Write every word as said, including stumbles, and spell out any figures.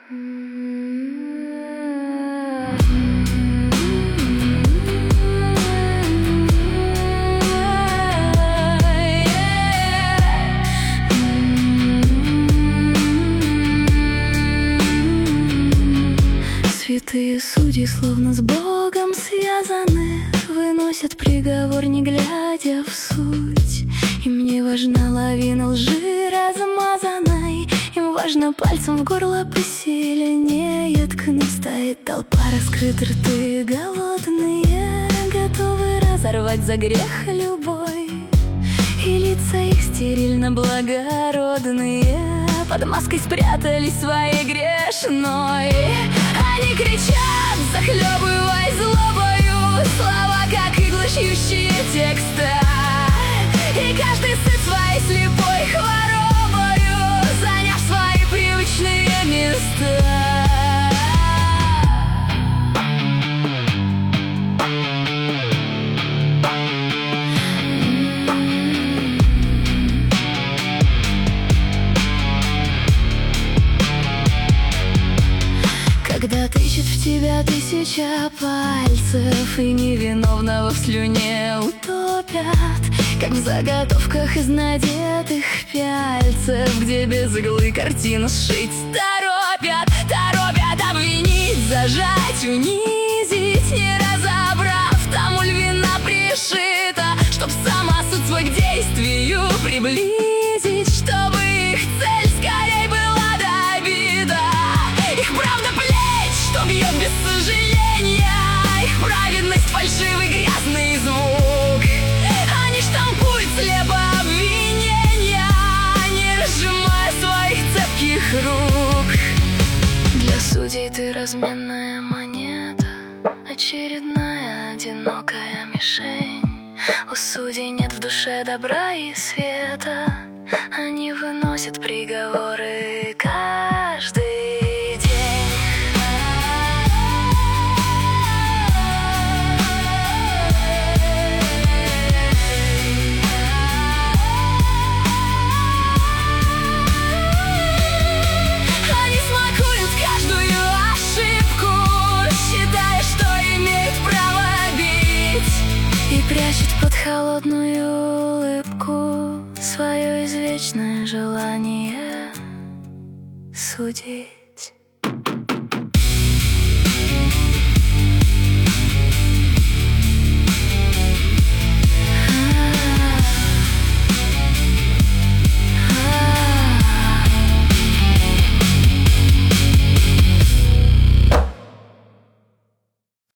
Святые судьи, словно с Богом связаны, выносят приговор, не глядя в суть. Им не важна лавина лжи размазанной, им важно пальцем в горло посильнее ткнуть. Стоит толпа, раскрыт рты голодные, готовы разорвать за грех любой. И лица их стерильно благородные, под маской спрятались своей грешной. Они кричат, захлебываясь злобою, слова, как иглы, шьющие текста. И каждый сыт своей слепой хворобою, заняв свои привычные места. Когда тычет в тебя тысяча пальцев и невиновного в слюне утопят, как в заготовках из надетых пяльцев, где без иглы картину сшить торопят. Торопят обвинить, зажать, унизить, не разобрав, тому ль вина пришита, чтоб сама суть свой к действию приблизить, чтобы их цель скорей была добита. Их правда плеть, что бьет без сожаления, их праведность фальшивый грязный звук. Они штампуют слепо обвинения, не разжимая своих цепких рук. Для судей ты разменная монета, очередная одинокая мишень. У судей нет в душе добра и света, они выносят приговоры каждый день. Они смакуют каждую ошибку, считая, что имеют право бить, и прячут под холодную улыбку свое извечное желание судить.